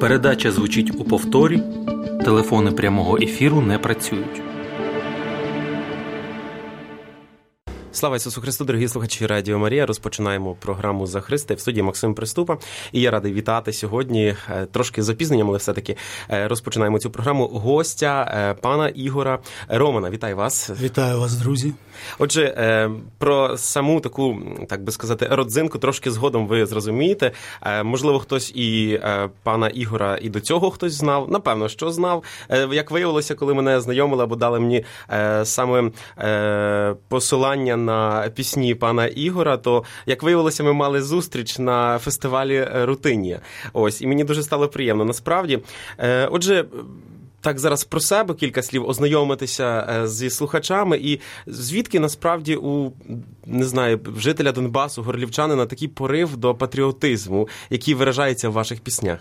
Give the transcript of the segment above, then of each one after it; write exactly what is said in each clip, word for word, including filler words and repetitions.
Передача звучить у повторі, телефони прямого ефіру не працюють. Слава Ісусу Христу, дорогі слухачі Радіо Марія. Розпочинаємо програму «За Христа». В студії Максим Приступа. І я радий вітати сьогодні, трошки з опізненням, але все-таки розпочинаємо цю програму, гостя пана Ігора Романа. Вітаю вас. Вітаю вас, друзі. Отже, про саму таку, так би сказати, родзинку трошки згодом ви зрозумієте. Можливо, хтось і пана Ігора і до цього хтось знав. Напевно, що знав. Як виявилося, коли мене знайомили або дали мені саме посилання на пісні пана Ігора, то, як виявилося, ми мали зустріч на фестивалі «Рутинія». Ось, і мені дуже стало приємно, насправді. Отже, так зараз про себе кілька слів, ознайомитися зі слухачами, і звідки насправді у, не знаю, жителя Донбасу, горлівчанина, такий порив до патріотизму, який виражається в ваших піснях?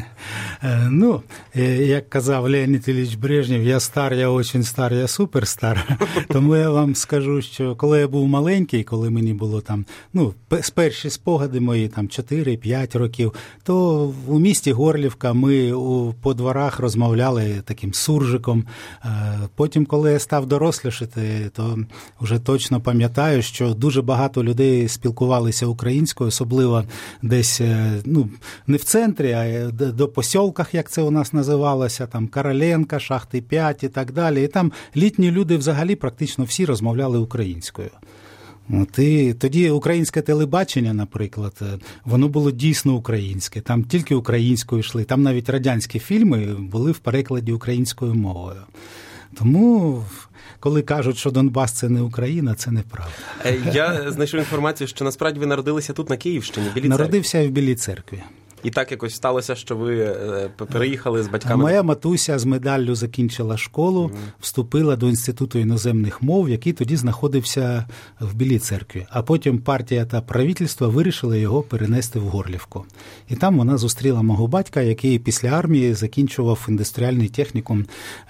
Ну, як казав Леонід Ілліч Брежнєв, я стар, я очень стар, я суперстар. Тому я вам скажу, що коли я був маленький, коли мені було там, ну, перші спогади мої, там, чотири-п'ять років, то у місті Горлівка ми у, по дворах розмовляли таким суржиком. Потім, коли я став дорослішати, то вже точно пам'ятаю, що дуже багато людей спілкувалися українською, особливо десь, ну, не в центрі, а до посілках, як це у нас називалося, там Короленка, Шахти п'ять і так далі. І там літні люди взагалі практично всі розмовляли українською. От, і тоді українське телебачення, наприклад, воно було дійсно українське. Там тільки українською йшли. Там навіть радянські фільми були в перекладі українською мовою. Тому, коли кажуть, що Донбас – це не Україна, це неправда. Я знайшов інформацію, що насправді ви народилися тут, на Київщині, в Білій Церкві. Народився в Білій Церкві. І так якось сталося, що ви переїхали з батьками? Моя матуся з медаллю закінчила школу, mm. вступила до Інституту іноземних мов, який тоді знаходився в Білій Церкві. А потім партія та правительство вирішили його перенести в Горлівку. І там вона зустріла мого батька, який після армії закінчував індустріальний технікум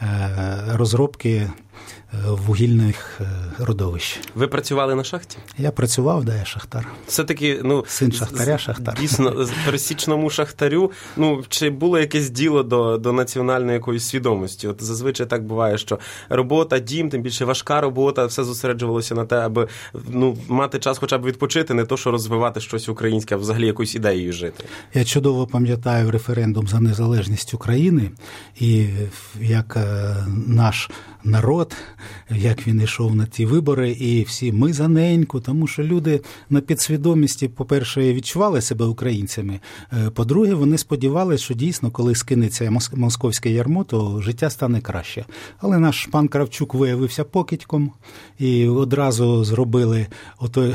розробки вугільних родовищ. Ви працювали на шахті? Я працював, да, я шахтар. Все-таки, ну, син шахтаря, шахтар. Дійсно, пересічному шахтарю, ну, чи було якесь діло до, до національної якоїсь свідомості? От зазвичай так буває, що робота, дім, тим більше важка робота, все зосереджувалося на те, аби, ну, мати час хоча б відпочити, не то, що розвивати щось українське, а взагалі якоюсь ідеєю жити. Я чудово пам'ятаю референдум за незалежність України, і як наш народ, як він йшов на ті вибори, і всі ми за неньку, тому що люди на підсвідомості, по-перше, відчували себе українцями, по-друге, вони сподівалися, що дійсно, коли скинеться московське ярмо, то життя стане краще. Але наш пан Кравчук виявився покидьком, і одразу зробили отой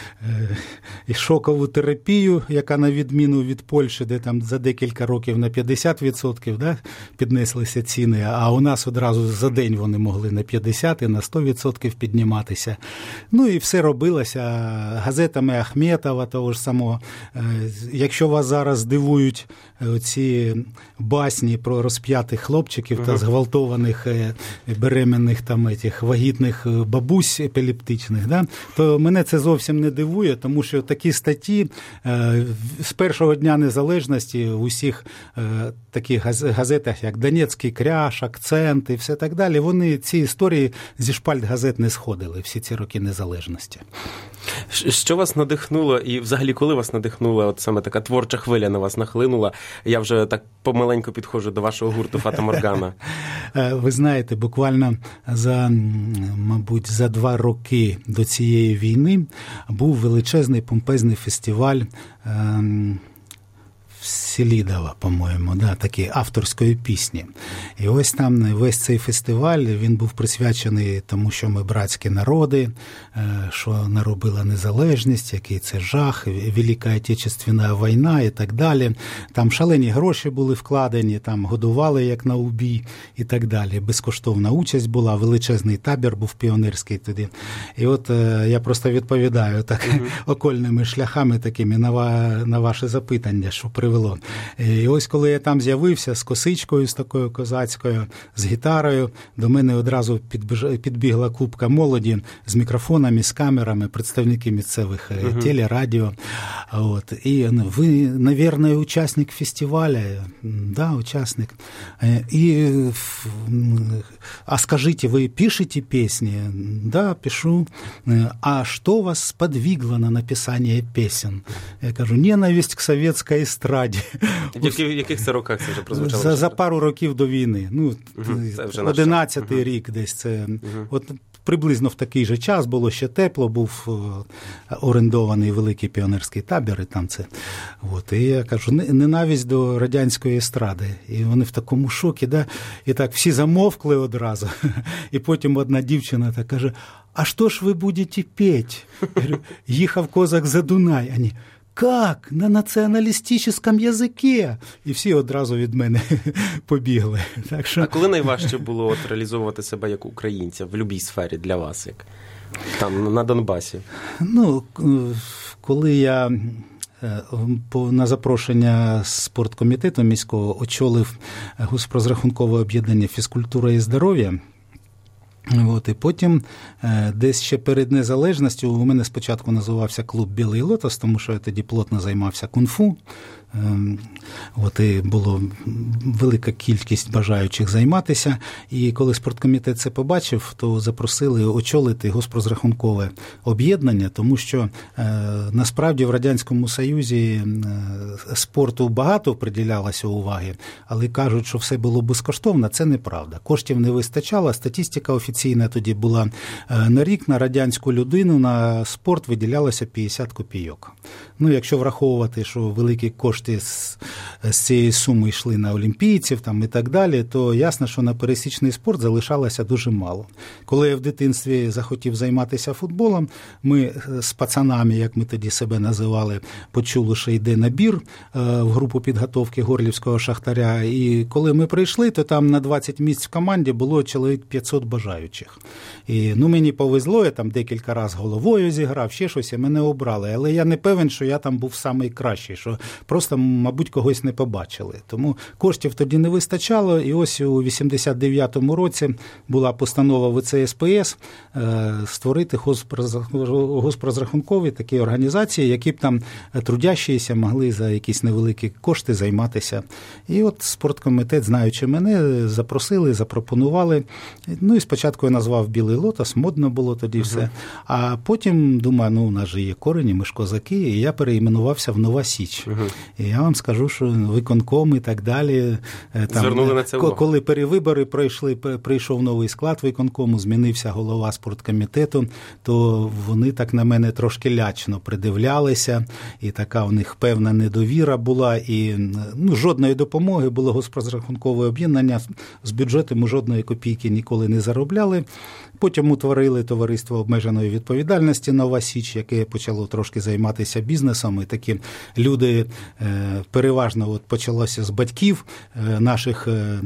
шокову терапію, яка на відміну від Польщі, де там за декілька років на п'ятдесят відсотків, да, піднеслися ціни, а у нас одразу за день вони могли на п'ятдесят і на сто відсотків підніматися. Ну і все робилося газетами Ахметова, того ж самого. Якщо вас зараз дивують ці басні про розп'ятих хлопчиків та зґвалтованих беременних там этих вагітних бабусь епілептичних, да, то мене це зовсім не дивує, тому що такі статті з першого дня незалежності в усіх таких газетах, як Донецький кряж, Акцент і все так далі, вони ці історії зі шпальт газет не сходили всі ці роки незалежності. Що вас надихнуло і взагалі коли вас надихнула, от саме така творча хвиля на вас нахлинула? Я вже так помаленьку підходжу до вашого гурту «Фата Моргана». Ви знаєте, буквально за, мабуть, за два роки до цієї війни був величезний помпезний фестиваль ем... Селідова, по-моєму, да, такі авторської пісні. І ось там весь цей фестиваль, він був присвячений тому, що ми братські народи, що наробила незалежність, який це жах, Велика Отечественна війна і так далі. Там шалені гроші були вкладені, там годували як на убій і так далі. Безкоштовна участь була, величезний табір був піонерський тоді. І от я просто відповідаю так mm-hmm. окольними шляхами такими на, на ваше запитання, що привело. І ось коли я там з'явився з косичкою, з такою козацькою, з гітарою, до мене одразу підбігла купка молоді з мікрофонами, з камерами, представники місцевих uh-huh. телерадіо. От. І ви, наверное, учасник фестиваля? Да, участник. И, а скажите, вы пишете песни? Да, пишу. А что вас сподвигло на написание песен? Я кажу, ненависть к советской естраді. В яких це роках це вже прозвучало? За, за пару років до війни. Ну, угу, одинадцятий угу. рік десь це. Угу. От приблизно в такий же час, було ще тепло, був орендований великий піонерський табір, і там це. От. І я кажу, ненависть до радянської естради. І вони в такому шокі, да? І так всі замовкли одразу. І потім одна дівчина так каже, а що ж ви будете петь? Я говорю, їхав козак за Дунай. Вони, как? На націоналістичному язикі? І всі одразу від мене побігли. Так що... А коли найважче було от реалізовувати себе як українця в будь-якій сфері для вас, як там на Донбасі? Ну, коли я на запрошення спорткомітету міського очолив госпрозрахункове об'єднання «Фізкультура і здоров'я», от, і потім десь ще перед незалежністю у мене спочатку називався клуб «Білий лотос», тому що я тоді плотно займався кунг-фу. От, і було велика кількість бажаючих займатися. І коли спорткомітет це побачив, то запросили очолити госпрозрахункове об'єднання, тому що е, насправді в Радянському Союзі е, спорту багато приділялося уваги, але кажуть, що все було безкоштовно, це неправда. Коштів не вистачало, статистика офіційна тоді була е, на рік на радянську людину на спорт виділялося п'ятдесят копійок. Ну, якщо враховувати, що великі кошти з, з цієї суми йшли на олімпійців там, і так далі, то ясно, що на пересічний спорт залишалося дуже мало. Коли я в дитинстві захотів займатися футболом, ми з пацанами, як ми тоді себе називали, почули, що йде набір е, в групу підготовки Горлівського Шахтаря, і коли ми прийшли, то там на двадцять місць в команді було чоловік п'ятсот бажаючих. І, ну, мені повезло, я там декілька разів головою зіграв, ще щось, і мене обрали, але я не певен, що я там був найкращий, що просто, мабуть, когось не побачили. Тому коштів тоді не вистачало, і ось у вісімдесят дев'ятому році була постанова В Це Ес Пе Ес створити госпрозрахункові такі організації, які б там трудящіся могли за якісь невеликі кошти займатися. І от спорткомітет, знаючи мене, запросили, запропонували. Ну і спочатку я назвав «Білий лотос», модно було тоді uh-huh. все. А потім, думаю, ну у нас же є корені, ми ж козаки, і я переіменувався в «Нова Січ». Uh-huh. І я вам скажу, що виконком і так далі. Там, звернули на це увагу. Коли перевибори пройшли, прийшов новий склад виконкому, змінився голова спорткомітету, то вони так на мене трошки лячно придивлялися, і така у них певна недовіра була, і ну, жодної допомоги, було госпрозрахункове об'єднання, з бюджету ми жодної копійки ніколи не заробляли. Потім утворили товариство обмеженої відповідальності «Нова Січ», яке почало трошки займатися бізнесом, і такі люди переважно от почалося з батьків наших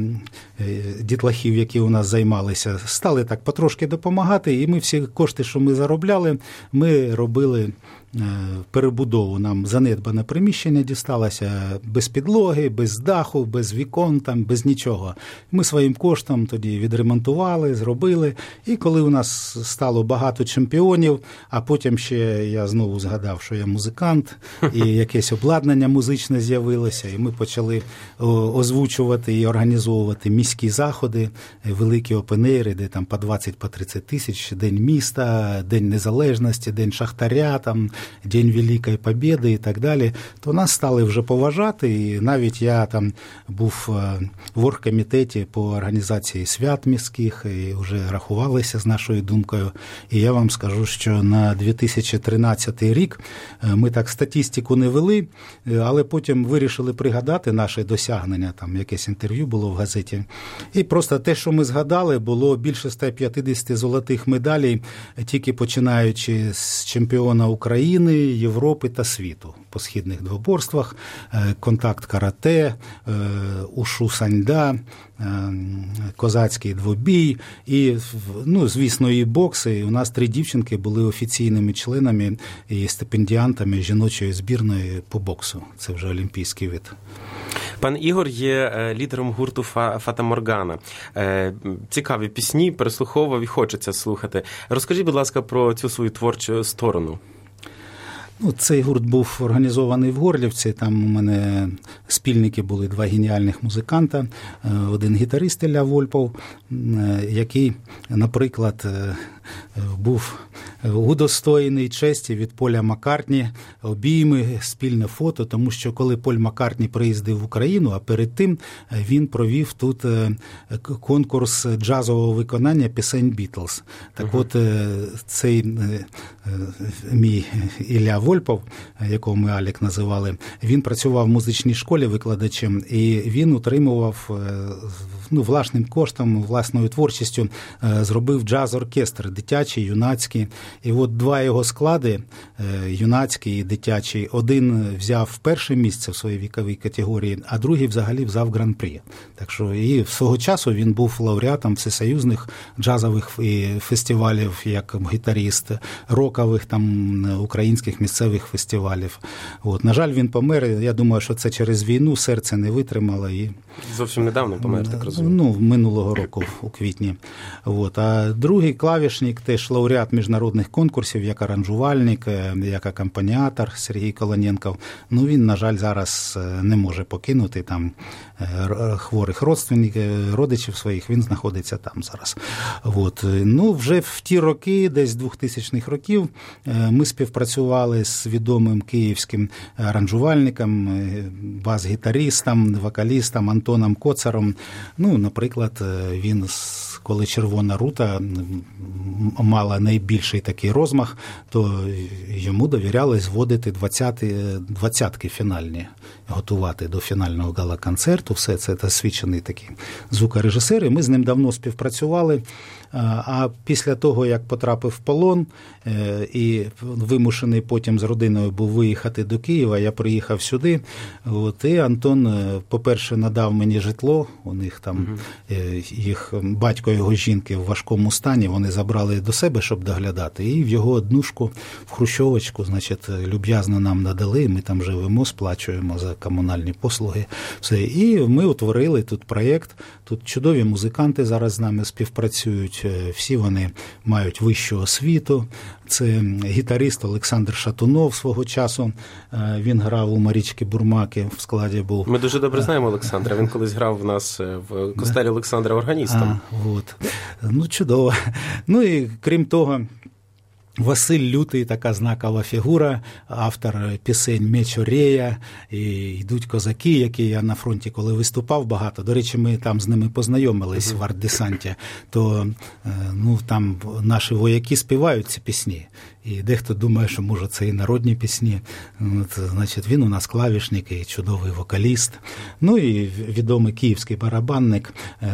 дітлахів, які у нас займалися, стали так потрошки допомагати, і ми всі кошти, що ми заробляли, ми робили перебудову. Нам занедбане приміщення дісталося без підлоги, без даху, без вікон, там, без нічого. Ми своїм коштом тоді відремонтували, зробили. І коли у нас стало багато чемпіонів, а потім ще я знову згадав, що я музикант, і якесь обладнання музичне з'явилося, і ми почали озвучувати і організовувати міські заходи, великі опенейри, де там по двадцять, по тридцять тисяч, День міста, День Незалежності, День Шахтаря, там, День Великої Побєди і так далі, то нас стали вже поважати, і навіть я там був в оргкомітеті по організації свят міських, і вже рахувалися з нашою думкою. І я вам скажу, що на дві тисячі тринадцятий рік ми так статистику не вели, але потім вирішили пригадати наші досягнення, там якесь інтерв'ю було в газеті. І просто те, що ми згадали, було більше ста п'ятдесят золотих медалей, тільки починаючи з чемпіона України, України, Європи та світу по східних двоборствах, контакт карате, ушу саньда, козацький двобій і, ну, звісно, і бокси. У нас три дівчинки були офіційними членами і стипендіантами жіночої збірної по боксу. Це вже олімпійський вид. Пан Ігор є лідером гурту «Фата Моргана». Цікаві пісні, переслуховував і хочеться слухати. Розкажіть, будь ласка, про цю свою творчу сторону. Ну, цей гурт був організований в Горлівці, там у мене спільники були два геніальних музиканта, один гітарист Ілля Вольпов, який, наприклад, був удостоєний честі від Поля Маккартні, обійми, спільне фото, тому що коли Поль Маккартні приїздив в Україну, а перед тим він провів тут конкурс джазового виконання пісень Бітлз. Так uh-huh. от цей мій Ілля Вольпов, якого ми Алік називали, він працював в музичній школі викладачем, і він утримував, ну, власним коштом, власною творчістю зробив джаз-оркестр, дитячий, юнацький. І от два його склади, юнацький і дитячий, один взяв перше місце в своїй віковій категорії, а другий взагалі взяв гран-прі. Так що і свого часу він був лауреатом всесоюзних джазових фестивалів, як гітаріст, рокових там українських місцевих фестивалів. От, на жаль, він помер. Я думаю, що це через війну, серце не витримало. І... Зовсім недавно помер, так розумію. Ну, минулого року, у квітні. От. А другий клавішник, теж лауреат міжнародних конкурсів, як аранжувальник, як акомпаніатор Сергій Колоненков. Ну, він, на жаль, зараз не може покинути там хворих родственників, родичів своїх, він знаходиться там зараз. От. Ну, вже в ті роки, десь з двохтисячних років, ми співпрацювали з відомим київським аранжувальником, бас-гітаристом, вокалістом Антоном Коцаром. Ну, наприклад, він, коли «Червона рута» мала найбільший такий розмах, то йому довіряли зводити двадцятки фінальні, готувати до фінального гала-концерту. Все це досвідчений такий звукорежисер, і ми з ним давно співпрацювали. А після того, як потрапив в полон і вимушений потім з родиною був виїхати до Києва, я приїхав сюди. От, і Антон, по-перше, надав мені житло. У них там їх батько його жінки в важкому стані, вони забрали до себе, щоб доглядати. І в його однушку, в хрущовочку, значить, люб'язно нам надали. Ми там живемо, сплачуємо за комунальні послуги. Все. І ми утворили тут проєкт. Тут чудові музиканти зараз з нами співпрацюють. Всі вони мають вищу освіту. Це гітарист Олександр Шатунов свого часу. Він грав у Марічки Бурмаки, в складі був. Ми дуже добре знаємо Олександра. Він колись грав в нас в костелі Олександра органістом. А, от. Ну, чудово. Ну і крім того, Василь Лютий, така знакова фігура, автор пісень «Меч Орея», і «Йдуть козаки», які я на фронті, коли виступав багато. До речі, ми там з ними познайомились в артдесанті, то ну, там наші вояки співають ці пісні. І дехто думає, що, може, це і народні пісні. От, значить, він у нас клавішник і чудовий вокаліст. Ну і відомий київський барабанник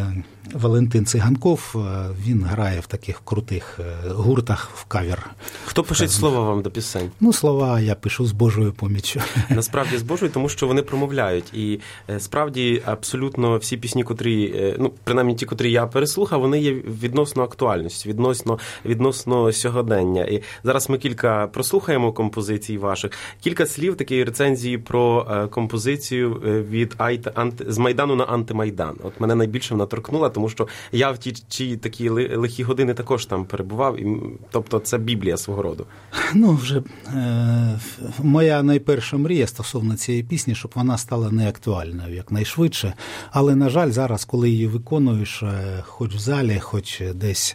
Валентин Циганков, він грає в таких крутих гуртах в кавер. Хто пише слова вам до пісень? Ну, слова я пишу з Божою поміччю. Насправді з Божою, тому що вони промовляють. І справді абсолютно всі пісні, котрі, ну, принаймні ті, котрі я переслухав, вони є відносно актуальності, відносно, відносно сьогодення. І зараз ми кілька прослухаємо композицій ваших. Кілька слів такої рецензії про композицію від з Майдану на Антимайдан. От мене найбільше вона торкнула, тому що я в ті чи такі лихі години також там перебував. І, тобто це Біблія свого роду. Ну, вже е, моя найперша мрія стосовно цієї пісні, щоб вона стала неактуальною якнайшвидше. Але, на жаль, зараз, коли її виконуєш, хоч в залі, хоч десь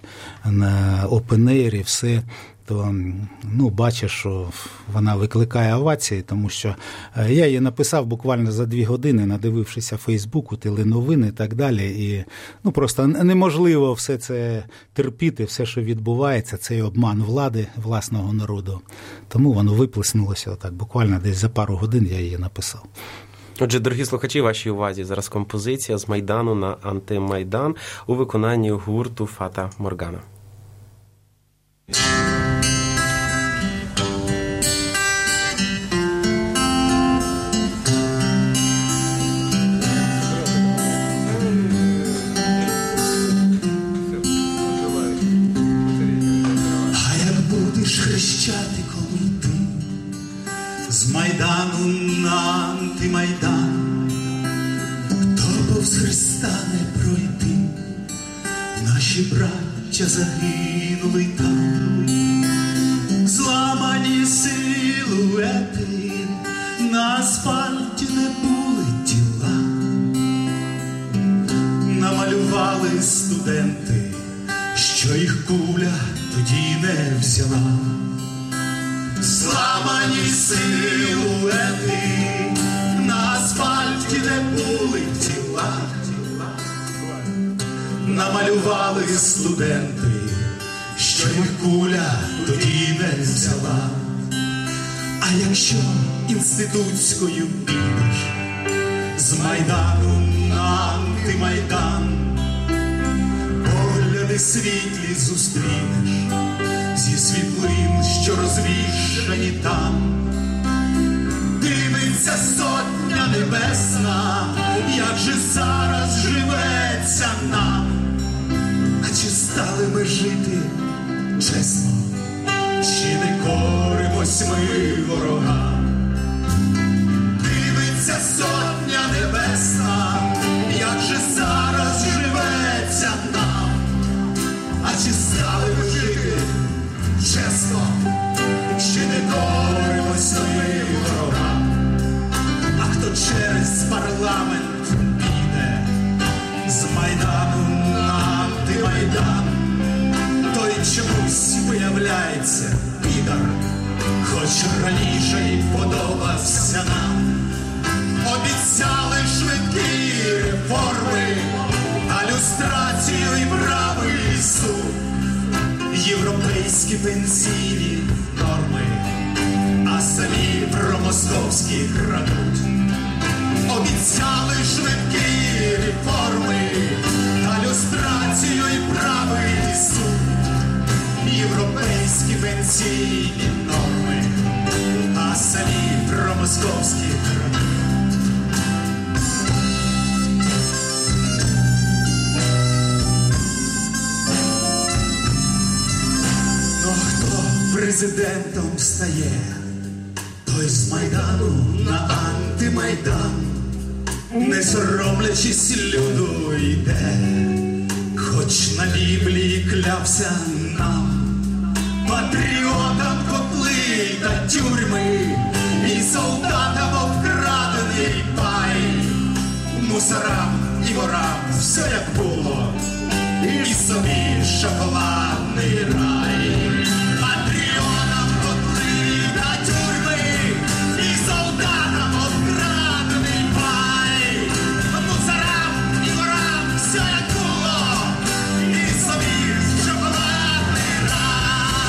на опен-ейрі, все, то ну, бачиш, що вона викликає овації, тому що я її написав буквально за дві години, надивившися Фейсбуку, теленовини і так далі. І ну, просто неможливо все це терпіти, все, що відбувається, цей обман влади, власного народу. Тому воно виплеснулося отак, буквально десь за пару годин я її написав. Отже, дорогі слухачі, вашій увазі зараз композиція з Майдану на Антимайдан у виконанні гурту «Фата Моргана». повз Христа не пройти, наші браття загинули там, зламані силуети, на асфальті не були тіла, намалювали студенти, що їх куля тоді не взяла. Зламані силуети, на асфальті не були тіла, намалювали студенти, що їх куля тоді не взяла. А якщо інститутською підеш з Майдану на антимайдан, погляди світлі зустрінеш зі світлин, що розвішані там. Дивиться сотня небесна, як же зараз живеться нам. А чи стали ми жити чесно, чи не коримось ми ворогам? Дивиться сотня небесна, як же зараз живеться нам. А чи стали ми жити чесно, чи не коримось ми ворогам? А хто через парламент піде з Майдану на антимайдан, той чомусь виявляється підар, хоч раніше й подобався нам. Обіцяли швидкі реформи, а люстрацію і правий суд, європейські пенсійні норми, а самі промосковські крадуть. Обіцяли швидкі реформи, та люстрацію і правий суд, європейські пенсійні норми, а самі промосковські крадуть. Ну хто президентом стає, той з Майдану на антимайдан, не соромлячись люду йде, хоч на Біблії клявся нам. Патріотам котли та тюрми, і солдатам обкрадений пай, мусорам і ворам все як було, і собі шоколадний рай. Патріотам котли та тюрми, і солдатам обкрадений пай, мусорам і ворам все як було, і собі шоколадний рай.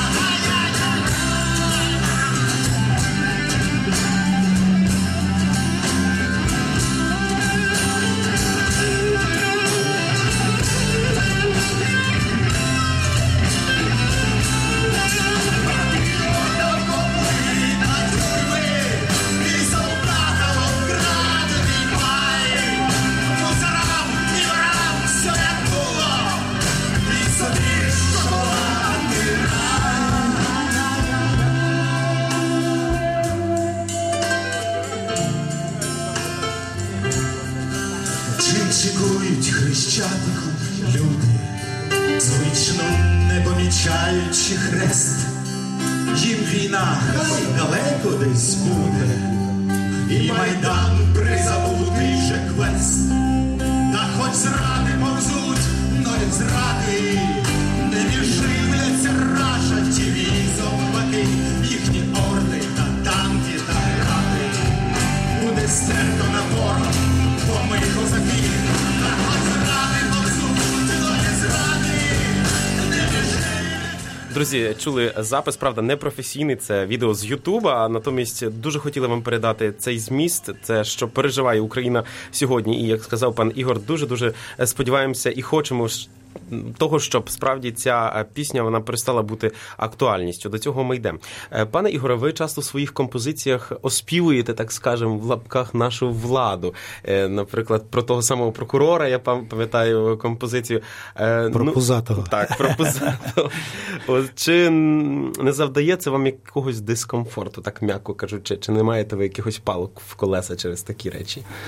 Чекують хрещатиком люди, звично не помічаючи хрест. Їм війна хай далеко десь буде, і Майдан призабутий же квест. Та хоч зради повзуть, но як зради, не відживляться Раша ті зомбаки, їхні орди та танки та гради. Буде стерто на ворог, бо ми козаки. Та хоч зради повзуть, но як зради, не відживляться. Друзі, чули запис, правда, не професійний, це відео з Ютуба, а натомість дуже хотіли вам передати цей зміст, це що переживає Україна сьогодні. І, як сказав пан Ігор, дуже-дуже сподіваємося і хочемо того, щоб справді ця пісня вона перестала бути актуальністю. До цього ми йдемо. Пане Ігоре, ви часто в своїх композиціях оспівуєте, так скажемо, в лапках нашу владу. Наприклад, про того самого прокурора, я пам'ятаю композицію. Про ну, Пузатого. Так, про Пузатого. Чи не завдає це вам якогось дискомфорту, так м'яко кажучи? Чи не маєте ви якихось палок в колеса через такі речі?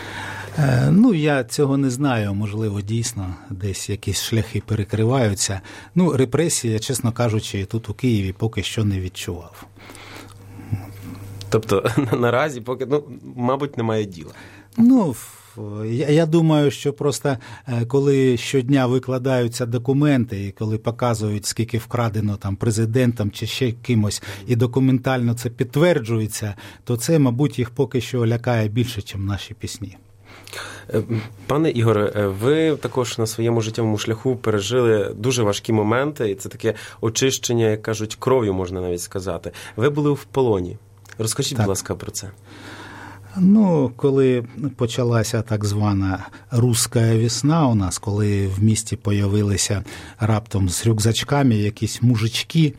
Ну, я цього не знаю, можливо, дійсно, десь якісь шляхи перекриваються. Ну, репресії, чесно кажучи, тут у Києві поки що не відчував. Тобто, наразі поки, ну, мабуть, немає діла. Ну, я думаю, що просто коли щодня викладаються документи і коли показують, скільки вкрадено там президентом чи ще кимось, і документально це підтверджується, то це, мабуть, їх поки що лякає більше, ніж наші пісні. Пане Ігоре, ви також на своєму життєвому шляху пережили дуже важкі моменти, і це таке очищення, як кажуть, кров'ю, можна навіть сказати. Ви були в полоні. Розкажіть, так, будь ласка, про це. Ну, коли почалася так звана «русська весна» у нас, коли в місті появилися раптом з рюкзачками якісь мужички,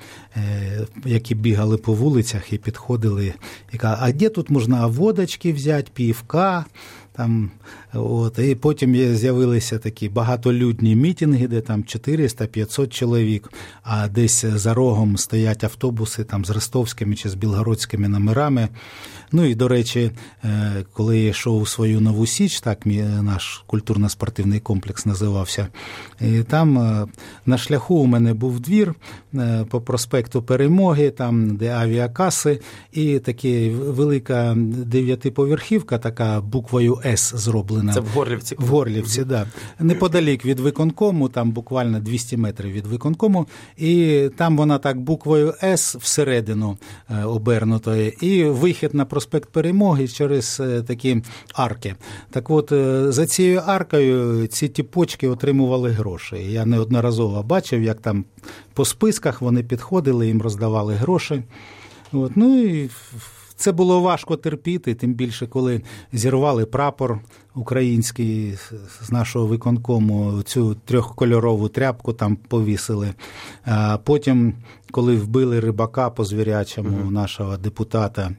які бігали по вулицях і підходили, і казали, а де тут можна водочки взяти, півка? Там, от, і потім з'явилися такі багатолюдні мітинги, де там чотириста-п'ятсот чоловік, а десь за рогом стоять автобуси там з ростовськими чи з білгородськими номерами. Ну і, до речі, коли я йшов у свою Нову Січ, так наш культурно-спортивний комплекс називався, і там на шляху у мене був двір по проспекту Перемоги, там де авіакаси, і така велика дев'ятиповерхівка, така буквою «С» зроблена. Це в Горлівці? В Горлівці, так. Да. Неподалік від виконкому, там буквально двісті метрів від виконкому, і там вона так буквою «С» всередину обернутої, і вихід на проспект Перемоги через такі арки. Так от, за цією аркою ці тіпочки отримували гроші. Я неодноразово бачив, як там по списках вони підходили, їм роздавали гроші. От, ну і це було важко терпіти, тим більше, коли зірвали прапор український з нашого виконкому, цю трьохкольорову тряпку там повісили. А потім, коли вбили Рибака по звірячому, угу. нашого депутата,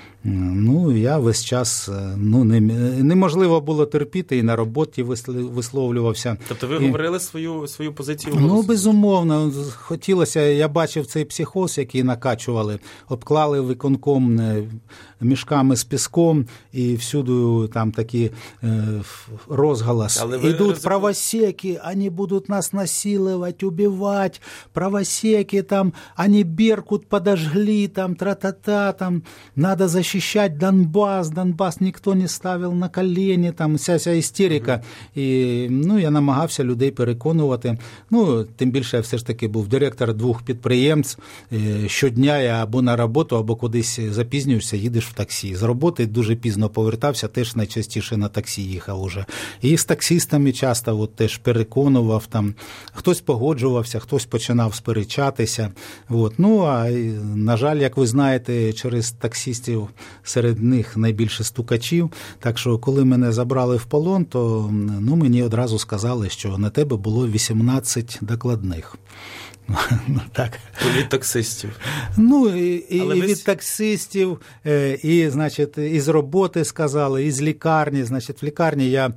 ну, я весь час, ну, не, неможливо було терпіти, і на роботі висловлювався. Тобто ви і говорили свою, свою позицію? Ну, безумовно. Хотілося, я бачив цей психоз, який накачували, обклали виконком мішками з піском, і всюди там такі е, розголос. Ідуть роз... правосеки, вони будуть нас насилувати, убивати, правосеки, там, вони Беркут подожгли, там, тра-та-та, там, надо защищать Донбас, Донбас ніхто не ставив на колені, там, вся ця істерика. Mm-hmm. І, ну, я намагався людей переконувати. Ну, тим більше я все ж таки був директор двох підприємств. Щодня я або на роботу, або кудись запізнюєшся, їдеш в таксі. З роботи дуже пізно повертався, теж найчастіше на таксі їхав уже. І з таксистами часто от теж переконував, там, хтось погоджувався, хтось починав сперечатися. От. Ну, а, на жаль, як ви знаєте, через таксистів серед них найбільше стукачів. Так що, коли мене забрали в полон, то, ну, мені одразу сказали, що на тебе було вісімнадцять докладних. Так. Від таксистів. Ну, і, і ви... від таксистів, і, значить, із роботи сказали, із лікарні. Значить, в лікарні я,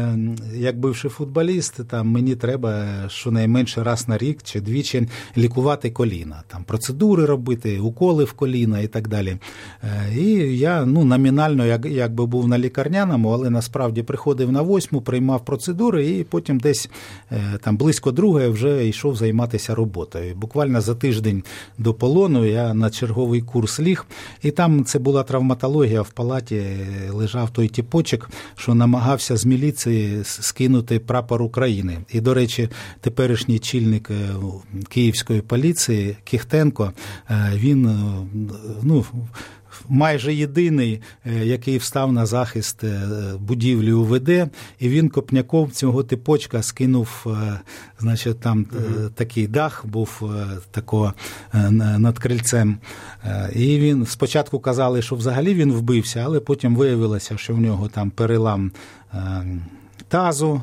як бивший футболіст, там мені треба щонайменше раз на рік чи двічі лікувати коліна. Там процедури робити, уколи в коліна і так далі. І я, ну, номінально, як, якби був на лікарняному, але насправді приходив на восьму, приймав процедури і потім десь там близько другої вже йшов займатися роботою. Буквально за тиждень до полону я на черговий курс ліг, і там це була травматологія, в палаті лежав той тіпочок, що намагався з міліції скинути прапор України. І, до речі, теперішній чільник київської поліції Кіхтенко, він, ну, майже єдиний, який встав на захист будівлі УВД, і він копняком цього типочка скинув, значить, там mm-hmm. такий дах був тако над крильцем. І він спочатку казали, що взагалі він вбився, але потім виявилося, що в нього там перелам тазу,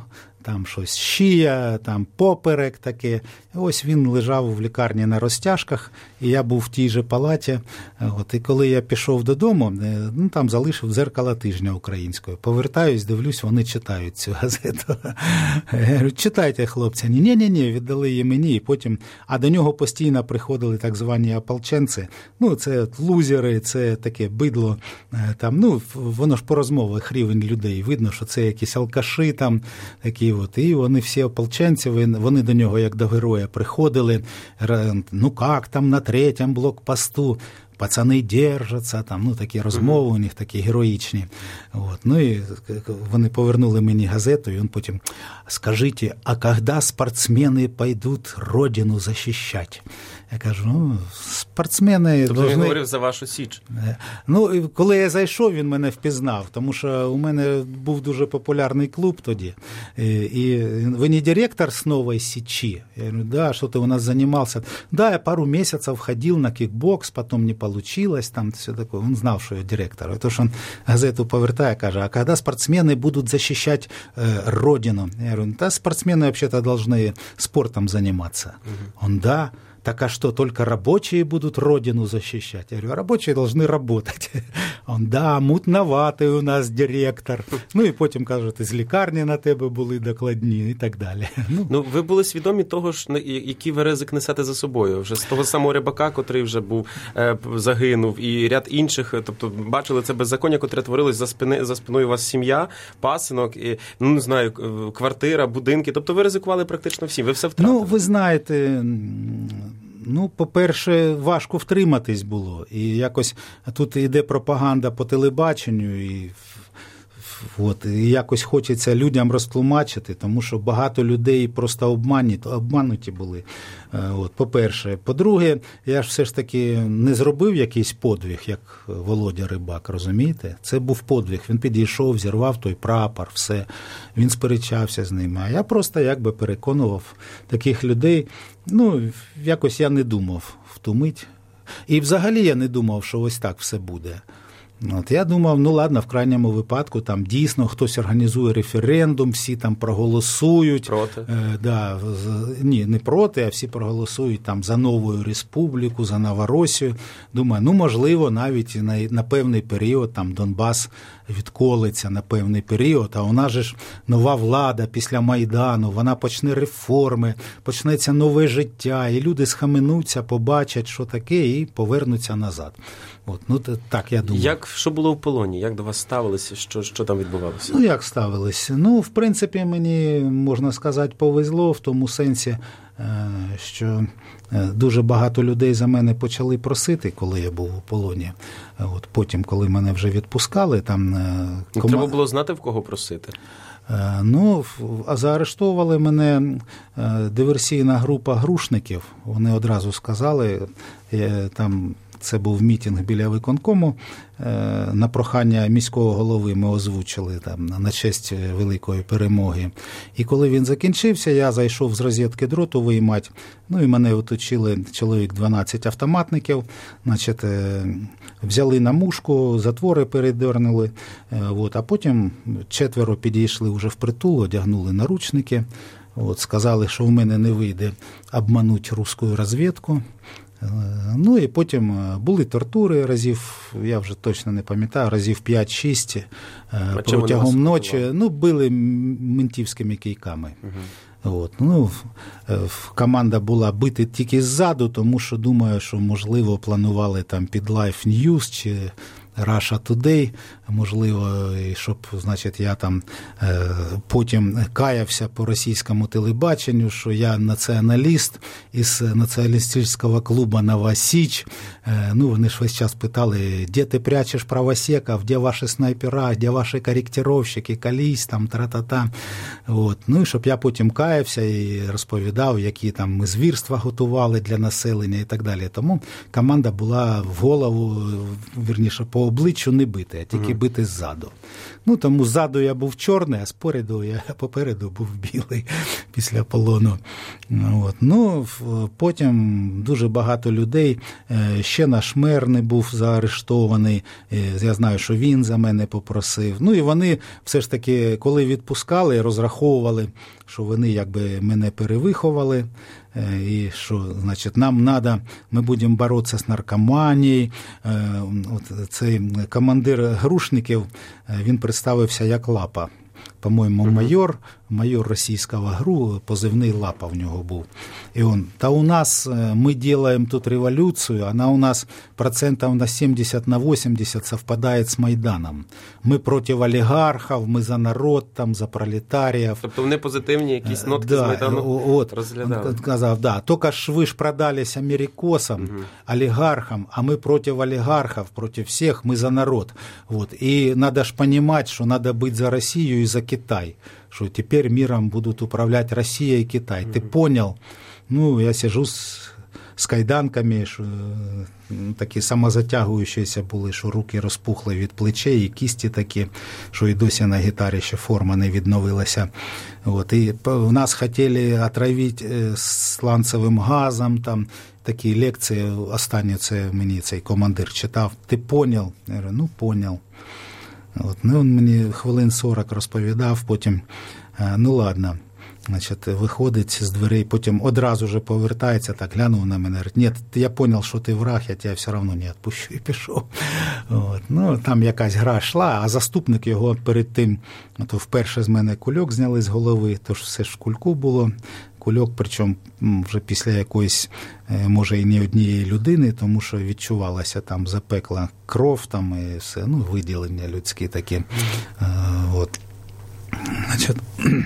там щось шия, там поперек таке. Ось він лежав в лікарні на розтяжках, і я був в тій же палаті. От, і коли я пішов додому, ну, там залишив «Дзеркало тижня» українською. Повертаюсь, дивлюсь, вони читають цю газету. Я говорю, читайте, хлопці. Ні-ні-ні, віддали її мені. І потім, а до нього постійно приходили так звані ополченці. Ну, це лузери, це таке бидло. Там, ну, воно ж по розмовах рівень людей. Видно, що це якісь алкаші там, такі от. І вони всі ополченці, вони до нього, як до героя, приходили. Ну, як там на третьому блокпосту? Пацани держаться, там, ну, такі розмови у них, такі героїчні. От. Ну, і вони повернули мені газету, і він потім, скажіть, а коли спортсмени пойдуть родину захищати? Я кажу, ну, спортсмени... Тобто должны... він говорив за вашу Січ? Ну, коли я зайшов, він мене впізнав, тому що у мене був дуже популярний клуб тоді. І ви не директор з Нової Січі? Я говорю, да, що ти у нас займався? Да, я пару місяців ходив на кікбокс, потім не получилось, там все таке. Він знав, що я директор. Тож він газету повертає, каже, а коли спортсмени будуть захищати э, родину? Я говорю, та спортсмени взагалі повинні спортом займатися. Угу. Он, да. Так а что, только рабочие будут родину защищать? Я говорю, рабочие должны работать. Он, да, мутноватий у нас директор. Ну і потім кажуть, з лікарні на тебе були докладні і так далі. Ну, ну ви були свідомі того, ж, який ви ризик несете за собою. Вже з того самого Рибака, котрий вже був, е, загинув, і ряд інших, тобто бачили це беззаконня, котре творилось за, спини, за спиною у вас сім'я, пасинок, і, ну, не знаю, квартира, будинки. Тобто ви ризикували практично всі, ви все втратили. Ну, ви знаєте... Ну, по-перше, важко втриматись було. І якось тут йде пропаганда по телебаченню, і, от, і якось хочеться людям розтлумачити, тому що багато людей просто обмануті, обмануті були. От, по-перше. По-друге, я ж все ж таки не зробив якийсь подвиг, як Володя Рибак, розумієте? Це був подвиг. Він підійшов, зірвав той прапор, все. Він сперечався з ними. А я просто якби переконував таких людей. Ну, якось я не думав в ту мить. І взагалі я не думав, що ось так все буде. От, я думав, ну ладно, в крайньому випадку там дійсно хтось організує референдум, всі там проголосують. Проти? Е, да, ні, не проти, а всі проголосують там за нову республіку, за Новоросію. Думаю, ну можливо, навіть на, на певний період там Донбас відколиться на певний період, а у нас же ж нова влада після Майдану, вона почне реформи, почнеться нове життя, і люди схаменуться, побачать, що таке, і повернуться назад. От, ну, так я думаю. Як, що було в полоні? Як до вас ставилися? Що, що там відбувалося? Ну, як ставилися? Ну, в принципі, мені, можна сказати, повезло в тому сенсі, що дуже багато людей за мене почали просити, коли я був у полоні. От потім, коли мене вже відпускали, там... Кома... Треба було знати, в кого просити? Ну, заарештовували мене диверсійна група грушників. Вони одразу сказали, там... Це був мітинг біля виконкому. На прохання міського голови ми озвучили там на честь великої перемоги. І коли він закінчився, я зайшов з розетки дроту виймати. Ну і мене оточили чоловік дванадцять автоматників. Значить, взяли на мушку, затвори передернули. От, а потім четверо підійшли вже впритул, одягнули наручники. От, сказали, що в мене не вийде обманути руську розвідку. Ну і потім були тортури разів, я вже точно не пам'ятаю, разів п'ять-шість протягом ночі. Ну, били ментівськими кийками. Угу. От. Ну, команда була бити тільки ззаду, тому що думаю, що, можливо, планували там під Life News чи Russia Today, можливо, і щоб, значить, я там е, потім каявся по російському телебаченню, що я націоналіст із націоналістичного клубу «Нова Січ». Е, ну, вони ж весь час питали, де ти прячеш правосеків, де ваші снайпера, де ваші коректировщики, колись, там, тра-та-та. От. Ну, і щоб я потім каявся і розповідав, які там ми звірства готували для населення і так далі. Тому команда була в голову, вірніше, по обличчю не бити, а тільки mm-hmm. бити ззаду. Ну, тому ззаду я був чорний, а спереду я попереду був білий після полону. От. Ну, потім дуже багато людей, ще наш мер не був заарештований, я знаю, що він за мене попросив. Ну, і вони все ж таки, коли відпускали, розраховували, що вони якби мене перевиховали, і що, значить, нам треба, ми будемо боротися з наркоманією. От цей командир Грушників, він представився як Лапа. По-моєму, майор, майор російського ГРУ, позивний Лапа в нього був. І он, та у нас, ми робимо тут революцію, вона у нас процентів на сімдесят, на вісімдесят совпадає з Майданом. Ми проти олігархів, ми за народ, там, за пролетаріїв. Тобто вони позитивні якісь нотки да, з Майдану от, розглядали? Він казав, да, тільки ж ви ж продались америкосам, угу. олігархам, а ми проти олігархів, проти всіх, ми за народ. Вот. І треба ж розуміти, що треба бути за Росію і за Китай, что теперь миром будут управлять Россия и Китай. Mm-hmm. Ты понял? Ну, я сижу с, с кайданками, що такі самозатягуючіся були, що руки розпухли від плечей, і кісті такі, що і досі на гітарі ще форма не відновилася. От. І в нас хотіли отравити сланцевим газом, там такі лекції, останні це мені цей командир читав. Ти понял? Я говорю, ну, понял. От, ну, він мені хвилин сорок розповідав, потім, ну ладно, значить, виходить з дверей, потім одразу же повертається, так глянув на мене, говорить, ні, я зрозумів, що ти враг, я тебе все одно не відпущу, і пішов. От, ну, там якась гра йшла, а заступник його перед тим, то вперше з мене кульок зняли з голови, тож все ж в кульку було. Кульок, причому вже після якоїсь, може, і не однієї людини, тому що відчувалася там запекла кров, там і все, ну, виділення людські такі. Mm-hmm. От. Значить,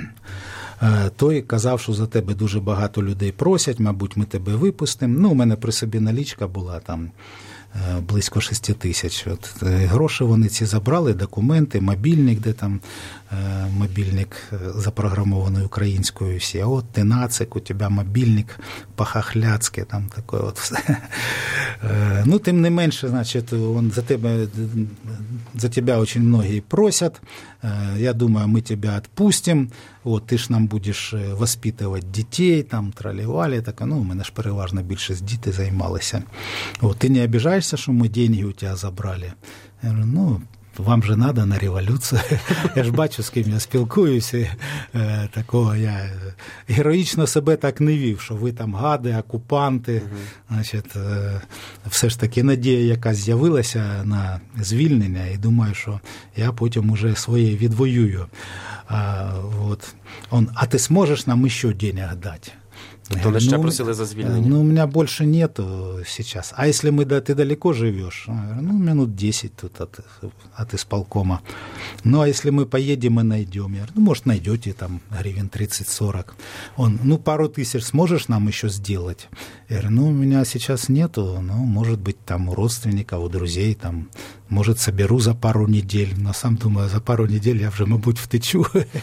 той казав, що за тебе дуже багато людей просять, мабуть, ми тебе випустимо. Ну, у мене при собі налічка була там близько шести тисяч. От, гроші вони ці забрали, документи, мобільник, де там мобільник запрограмований українською всі. А от ти нацик, у тебе мобільник по-хахляцьки, там таке от все. Ну, тим не менше, значить, он за тебе, за тебя очень многие просят. Я думаю, мы тебя отпустим. От, ти ж нам будеш воспитувати дітей, там, тралівалі, так, ну, у мене ж переважно більшість діти займалися. От, ти не обіжаєшся, що ми деньги у тебе забрали? Я говорю, ну, вам же надо на революцію. Я ж бачу, з ким я спілкуюся. Е, такого я героїчно себе так не вів, що ви там гади, окупанти. Угу. Значить, е, все ж таки надія якась з'явилася на звільнення, і думаю, що я потім уже своє відвоюю. А, от. Он, а ти зможеш нам ще денег дати? То на ще просили за звільнення? Ну, у меня больше нету сейчас. А если мы, да, ты далеко живешь? Ну, минут десять тут от, от исполкома. Ну, а если мы поедем и найдем? Я говорю, ну, может, найдете там гривен тридцать-сорок. Он, ну, пару тысяч сможешь нам еще сделать? Я говорю, ну, у меня сейчас нету, ну, может быть, там у родственников, у друзей, там, может, соберу за пару недель. Но сам думаю, за пару недель я вже, мабуть, втечу.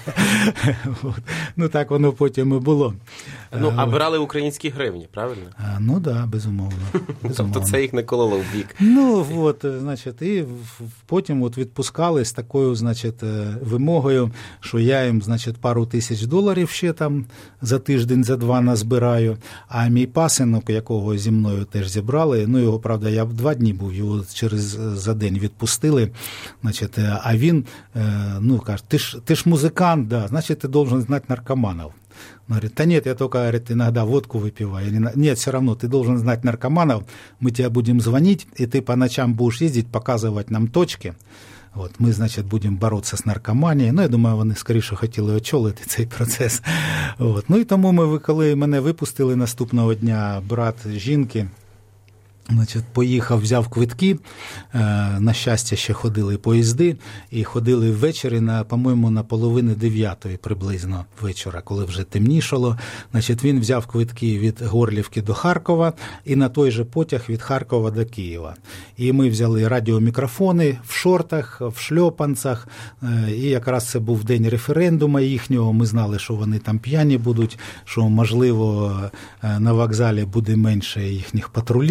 Ну, так воно потім і було. Ну, а брали українські гривні, правильно? А, ну, так, да, безумовно. безумовно. Тобто це їх не кололо в бік. Ну, от, значить, і потім от відпускали з такою, значить, вимогою, що я їм, значить, пару тисяч доларів ще там за тиждень, за два назбираю, а мій пасинок, якого зі мною теж зібрали, ну, його, правда, я два дні був, його через за день відпустили, значить, а він, ну, каже, ти ж, ти ж музикант, да, значить, ти должен знати наркоманов. Он говорит, да нет, я только, говорит, иногда водку выпиваю. Нет, все равно, ты должен знать наркоманов, мы тебе будем звонить, и ты по ночам будешь ездить, показывать нам точки. От, ми, значить, будемо боротися з наркоманією. Ну, я думаю, вони скоріше хотіли очолити цей процес. От. Ну, і тому ми, коли мене випустили наступного дня, брат жінки, значить, поїхав, взяв квитки, на щастя, ще ходили поїзди, і ходили ввечері, на, по-моєму, на половину дев'ятої приблизно вечора, коли вже темнішало. Значить, він взяв квитки від Горлівки до Харкова і на той же потяг від Харкова до Києва. І ми взяли радіомікрофони в шортах, в шльопанцях, і якраз це був день референдуму їхнього, ми знали, що вони там п'яні будуть, що, можливо, на вокзалі буде менше їхніх патрулів.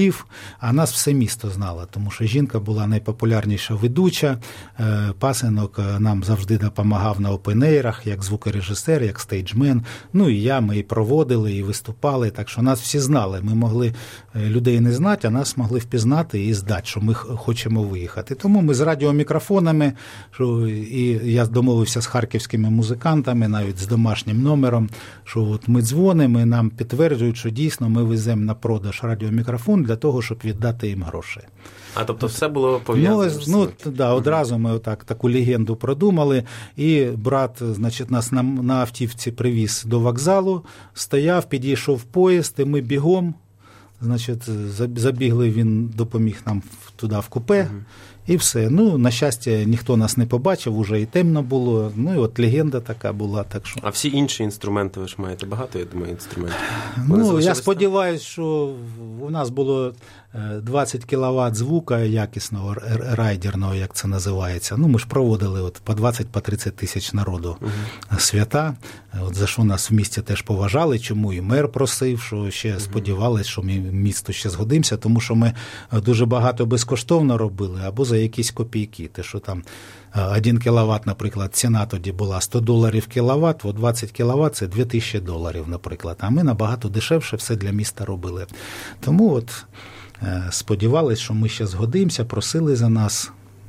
а нас все місто знало, тому що жінка була найпопулярніша ведуча, пасенок нам завжди допомагав на опен-ейрах, як звукорежисер, як стейджмен, ну і я, ми і проводили, і виступали, так що нас всі знали, ми могли людей не знати, а нас могли впізнати і здати, що ми хочемо виїхати. Тому ми з радіомікрофонами, що, і я домовився з харківськими музикантами, навіть з домашнім номером, що от ми дзвонимо, і нам підтверджують, що дійсно ми веземо на продаж радіомікрофон для того, щоб віддати їм гроші. А тобто все було пов'язано? Ну, ну да, одразу ми отак таку легенду продумали, і брат, значить, нас на, на автівці привіз до вокзалу, стояв, підійшов поїзд, і ми бігом, значить, забігли, він допоміг нам туди в купе, угу. І все. Ну, на щастя, ніхто нас не побачив, уже і темно було. Ну, і от легенда така була. Так що... А всі інші інструменти, ви ж маєте багато, я думаю, інструментів? Вони ну, я сподіваюся, що у нас було двадцять кіловат звука якісного, райдерного, як це називається. Ну, ми ж проводили от по двадцять-тридцять тисяч народу угу. свята, от за що нас в місті теж поважали, чому і мер просив, що ще угу. сподівалися, що ми місту ще згодимося, тому що ми дуже багато безкоштовно робили, або за якісь копійки. Те, що там один кіловат, наприклад, ціна тоді була сто доларів кіловат, от двадцять кіловат – це дві тисячі доларів, наприклад. А ми набагато дешевше все для міста робили. Тому от сподівалися, що ми ще згодимося, просили за нас.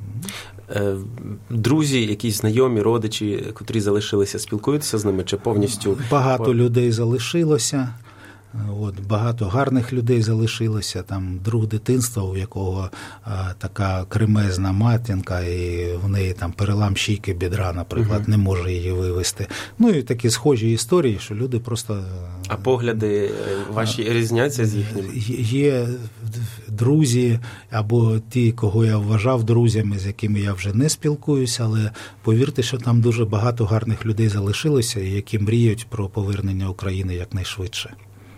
Друзі, якісь знайомі, родичі, котрі залишилися, спілкуються з ними чи повністю? Багато людей залишилося. От, багато гарних людей залишилося, там друг дитинства, у якого а, така кремезна матінка, і в неї там перелам шийки бідра, наприклад, угу. не може її вивезти. Ну і такі схожі історії, що люди просто... А погляди ваші різняться з їхніми? Є друзі, або ті, кого я вважав друзями, з якими я вже не спілкуюся, але повірте, що там дуже багато гарних людей залишилося, які мріють про повернення України якнайшвидше.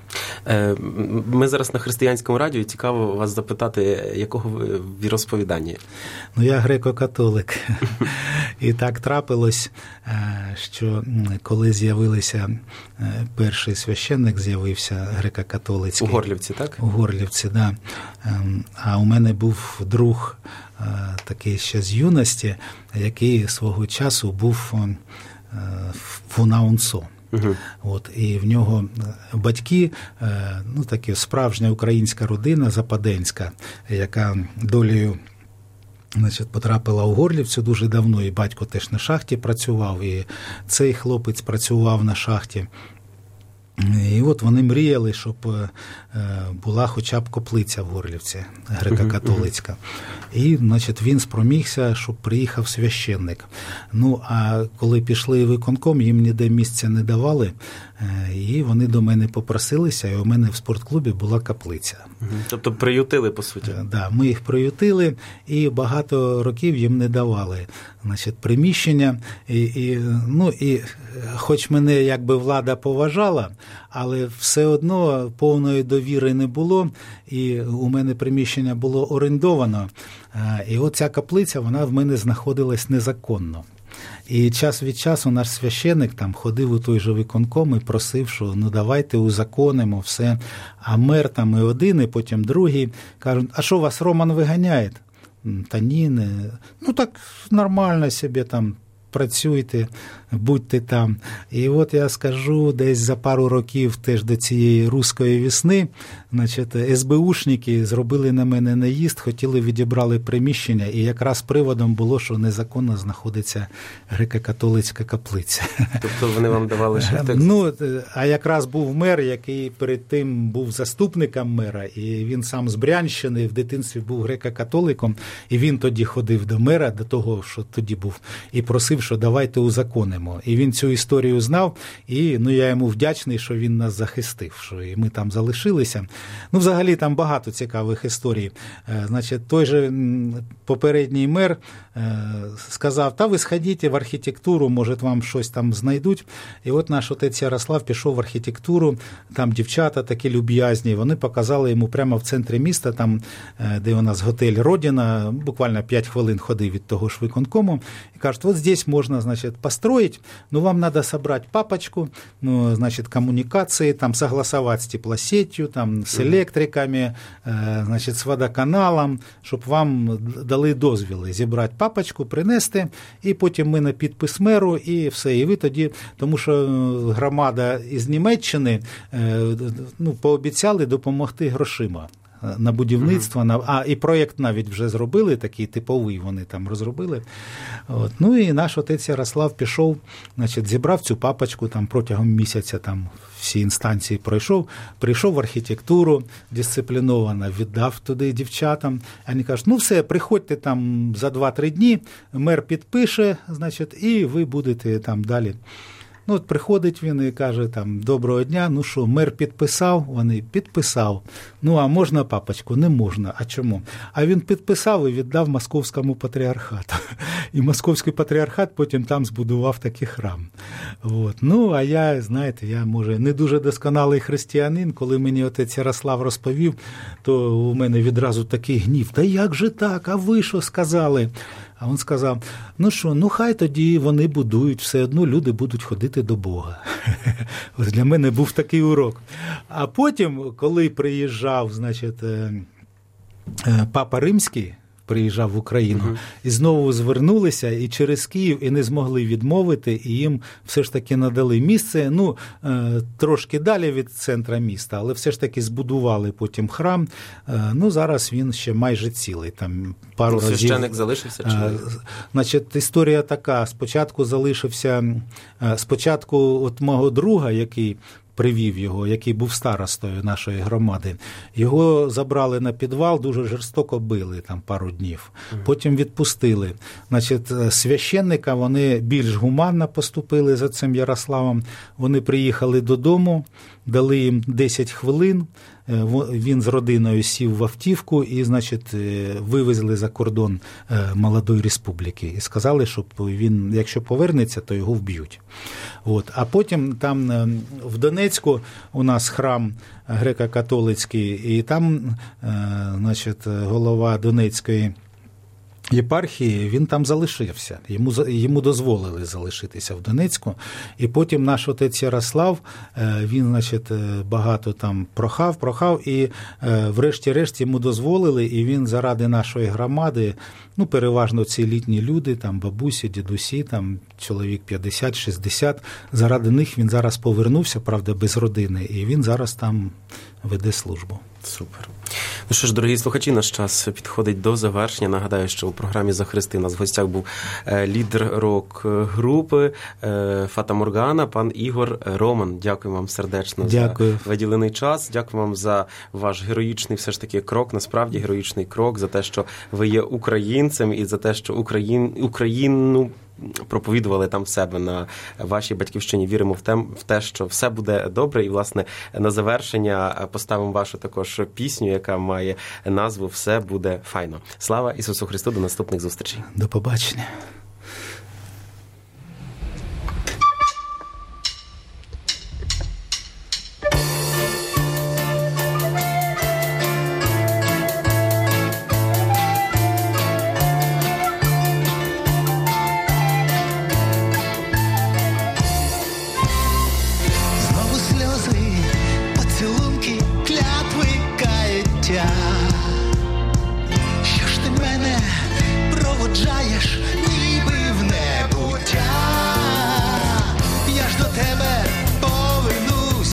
Ми зараз на християнському радіо, цікаво вас запитати, якого ви віросповідання? Ну, я греко-католик. І так трапилось, що коли з'явилися, перший священник з'явився греко-католицький. У Горлівці, так? У Горлівці, так. Да. А у мене був друг такий ще з юності, який свого часу був в Унаунсо. Угу. От, і в нього батьки, ну, такі справжня українська родина западенська, яка долею, значить, потрапила у Горлівцю дуже давно, і батько теж на шахті працював, і цей хлопець працював на шахті. І от вони мріяли, щоб була хоча б каплиця в Горлівці, греко-католицька. І, значить, він спромігся, щоб приїхав священник. Ну, а коли пішли в виконком, їм ніде місця не давали, і вони до мене попросилися, і у мене в спортклубі була каплиця. Тобто приютили, по суті? Так, да, ми їх приютили, і багато років їм не давали, значить, приміщення. І, і, ну, і хоч мене якби влада поважала, але все одно повної довіри не було, і у мене приміщення було орендовано. І от ця каплиця, вона в мене знаходилась незаконно. І час від часу наш священик там ходив у той же виконком і просив, що ну давайте узаконимо все. А мер там і один, і потім другий кажуть, а що вас Роман виганяє? Та ні, не. Ну так нормально собі там працюйте, будьте там. І от я скажу, десь за пару років теж до цієї руської весни, значить, ес бе ушники зробили на мене наїзд, хотіли відібрали приміщення, і якраз приводом було, що незаконно знаходиться греко-католицька каплиця. Тобто вони вам давали шрифтекст? Ну, а якраз був мер, який перед тим був заступником мера, і він сам з Брянщини, в дитинстві був греко-католиком, і він тоді ходив до мера, до того, що тоді був, і просив, що давайте узаконимо. І він цю історію знав, і ну, я йому вдячний, що він нас захистив, що і ми там залишилися. Ну, взагалі, там багато цікавих історій. Значить, той же попередній мер сказав, та ви сходіть в архітектуру, може, вам щось там знайдуть. І от наш отець Ярослав пішов в архітектуру, там дівчата такі люб'язні, вони показали йому прямо в центрі міста, там, де у нас готель «Родина», буквально п'ять хвилин ходив від того ж виконкому, і кажуть, от здесь можно, значит, построить, но вам надо собрать папочку, ну, значит, коммуникации, там, согласовать с теплосетью, там, с электриками, значить, з водоканалом, щоб вам дали дозвіли зібрати папочку, принести, і потім ми на підпис меру, і все. І ви тоді, тому що громада із Німеччини, ну, пообіцяли допомогти грошима на будівництво, на, а і проєкт навіть вже зробили, такий типовий вони там розробили. От. Ну і наш отець Ярослав пішов, значить, зібрав цю папочку там протягом місяця, там всі інстанції пройшов, прийшов в архітектуру дисципліновано, віддав туди дівчатам. Вони кажуть, ну все, приходьте там за два-три дні, мер підпише, значить, і ви будете там далі. Ну, от приходить він і каже, там, доброго дня, ну що, мер підписав? Вони, підписав. Ну, а можна папочку? Не можна. А чому? А він підписав і віддав Московському патріархату. І Московський патріархат потім там збудував такий храм. От. Ну, а я, знаєте, я, може, не дуже досконалий християнин, коли мені отець Ярослав розповів, то у мене відразу такий гнів. Та як же так? А ви що сказали? А він сказав, ну що, ну хай тоді вони будують, все одно люди будуть ходити до Бога. Ось для мене був такий урок. А потім, коли приїжджав, значить, Папа Римський, приїжджав в Україну, uh-huh. і знову звернулися і через Київ, і не змогли відмовити, і їм все ж таки надали місце, ну, трошки далі від центра міста, але все ж таки збудували потім храм. Ну, зараз він ще майже цілий, там пару ну, разів. Священник залишився? Чи? Значить, історія така, спочатку залишився, спочатку от мого друга, який привів його, який був старостою нашої громади. Його забрали на підвал, дуже жорстоко били там пару днів. Потім відпустили. Значить, священника вони більш гуманно поступили за цим Ярославом. Вони приїхали додому, дали їм десять хвилин. Він з родиною сів в автівку і, значить, вивезли за кордон Молодої Республіки. І сказали, що він, якщо повернеться, то його вб'ють. От. А потім там в Донецьку у нас храм греко-католицький, і там, значить, голова Донецької єпархії, він там залишився. Йому, йому дозволили залишитися в Донецьку. І потім наш отець Ярослав, він, значить, багато там прохав, прохав, і врешті-решт йому дозволили, і він заради нашої громади, ну, переважно ці літні люди, там бабусі, дідусі, там чоловік п'ятдесят-шістдесят, заради них він зараз повернувся, правда, без родини, і він зараз там веде службу. Супер. Ну що ж, дорогі слухачі, наш час підходить до завершення. Нагадаю, що у програмі «За Христи» у нас в гостях був лідер рок-групи Фата Моргана, пан Ігор Роман. Дякую вам сердечно Дякую. за виділений час. Дякую вам за ваш героїчний все ж таки крок, насправді героїчний крок, за те, що ви є українцем і за те, що Україн... Україну проповідували там в себе на вашій батьківщині. Віримо в те, в те, що все буде добре. І, власне, на завершення поставимо вашу також пісню, яка має назву «Все буде файно». Слава Ісусу Христу, до наступних зустрічей. До побачення.